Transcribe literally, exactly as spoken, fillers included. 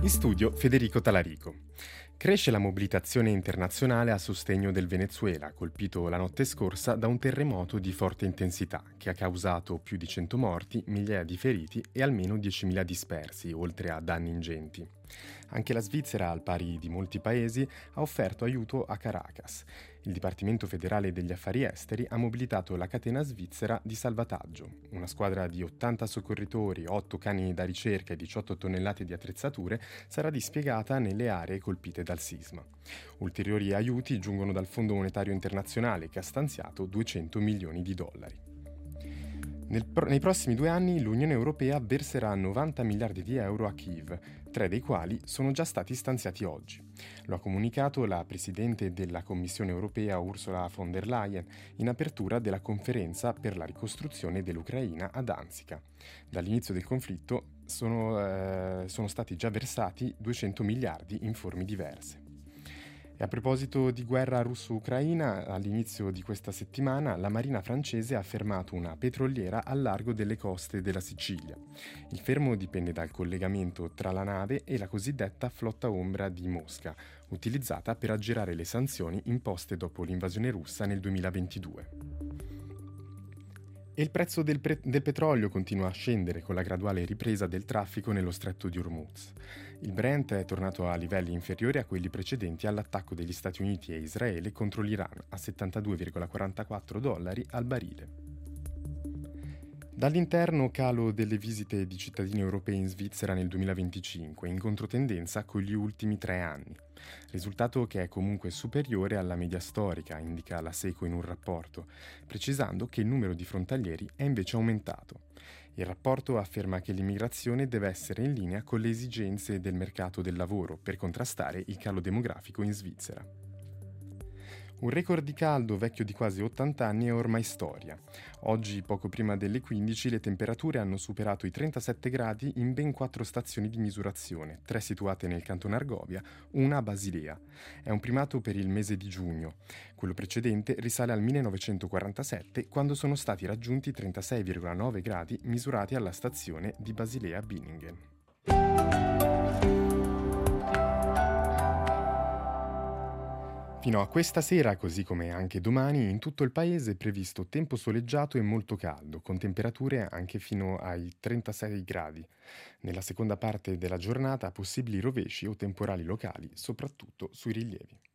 In studio Federico Talarico. Cresce la mobilitazione internazionale a sostegno del Venezuela, colpito la notte scorsa da un terremoto di forte intensità che ha causato più di cento morti, migliaia di feriti e almeno diecimila dispersi, oltre a danni ingenti. Anche la Svizzera, al pari di molti paesi, ha offerto aiuto a Caracas. Il Dipartimento federale degli affari esteri ha mobilitato la catena svizzera di salvataggio, una squadra di ottanta soccorritori, otto cani da ricerca e diciotto tonnellate di attrezzature sarà dispiegata nelle aree colpite dal sisma. Ulteriori aiuti giungono dal Fondo Monetario Internazionale, che ha stanziato duecento milioni di dollari. Nel pro- nei prossimi due anni l'Unione Europea verserà novanta miliardi di euro a Kiev, tre dei quali sono già stati stanziati oggi. Lo ha comunicato la Presidente della Commissione Europea Ursula von der Leyen in apertura della conferenza per la ricostruzione dell'Ucraina a Danzica. Dall'inizio del conflitto sono, eh, sono stati già versati duecento miliardi in forme diverse. E a proposito di guerra russo-ucraina, all'inizio di questa settimana la Marina francese ha fermato una petroliera al largo delle coste della Sicilia. Il fermo dipende dal collegamento tra la nave e la cosiddetta flotta ombra di Mosca, utilizzata per aggirare le sanzioni imposte dopo l'invasione russa nel duemilaventidue. E il prezzo del, pre- del petrolio continua a scendere con la graduale ripresa del traffico nello stretto di Hormuz. Il Brent è tornato a livelli inferiori a quelli precedenti all'attacco degli Stati Uniti e Israele contro l'Iran, a settantadue virgola quarantaquattro dollari al barile. Dall'interno, calo delle visite di cittadini europei in Svizzera nel duemilaventicinque, in controtendenza con gli ultimi tre anni. Risultato che è comunque superiore alla media storica, indica la SECO in un rapporto, precisando che il numero di frontalieri è invece aumentato. Il rapporto afferma che l'immigrazione deve essere in linea con le esigenze del mercato del lavoro per contrastare il calo demografico in Svizzera. Un record di caldo vecchio di quasi ottanta anni è ormai storia. Oggi, poco prima delle quindici, le temperature hanno superato i trentasette gradi in ben quattro stazioni di misurazione, tre situate nel canton Argovia, una a Basilea. È un primato per il mese di giugno. Quello precedente risale al millenovecentoquarantasette, quando sono stati raggiunti trentasei virgola nove gradi misurati alla stazione di Basilea-Binningen. Fino a questa sera, così come anche domani, in tutto il paese è previsto tempo soleggiato e molto caldo, con temperature anche fino ai trentasei gradi. Nella seconda parte della giornata possibili rovesci o temporali locali, soprattutto sui rilievi.